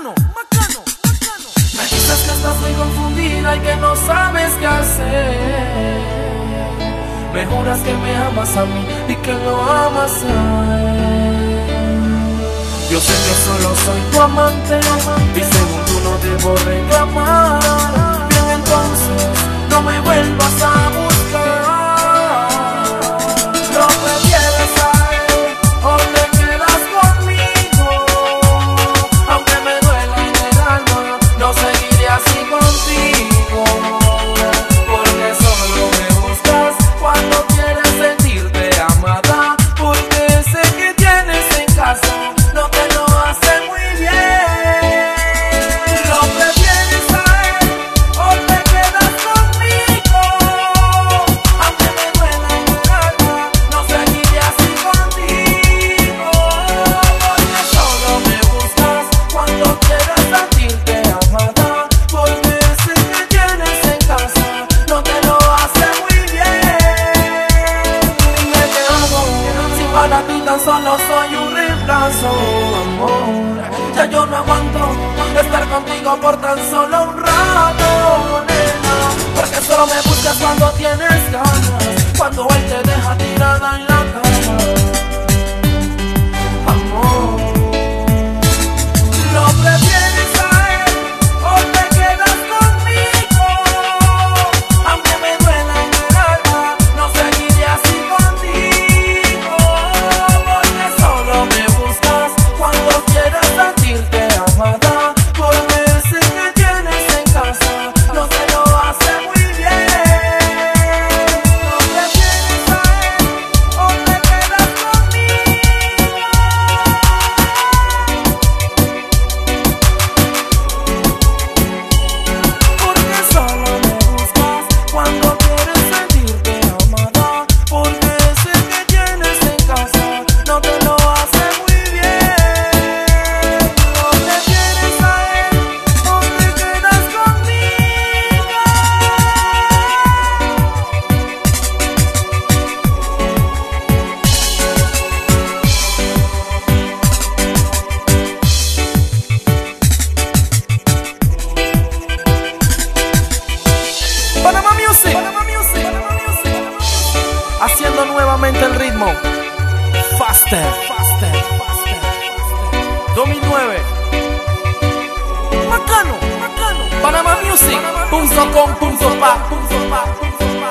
Macano, Macano, Macano. Me dices que estás muy confundida y que no sabes qué hacer. Me juras que me amas a mí y que lo amas a él. Yo sé que solo soy tu amante y según tú no debo reclamar. Bien, entonces no me vuelvas a buscar. No prefieres a él o te quedas conmigo. Aunque me duela en el alma, no seguiré así contigo. Porque solo me buscas cuando quieres sentirte amada. Porque sé que tienes en casa lo que no hace muy bien. Lo prefieres a él o te quedas conmigo. Aunque me duela en el alma, no seguiré así contigo. Porque solo me buscas cuando quieres sentirte amada. Porque sé que tienes en casa no te lo hace muy bien. Dime qué hago si para ti tan solo soy un reemplazo, amor. Ya yo no aguanto estar contigo por tan solo un rato, nena. Porque solo me buscas cuando tienes ganas, cuando él te deja tirada en la cama, amor. No prefieres a él o te quedas conmigo. Aunque me duela en el alma, no seguiré así contigo. Porque solo me buscas cuando quieres sentirte amada. Porque sé que tienes en casa no te lo hace muy bien. No prefieres a él o te quedas conmigo. Porque solo me buscas cuando quieres sentirte amada. Porque sé que tienes en casa no te lo hace muy bien. No prefieres a él o te quedas conmigo. Panama Music, haciendo nuevamente el ritmo. Faster, faster, faster, faster. 2009. Macano, Macano. PanamaMusic.com.pa.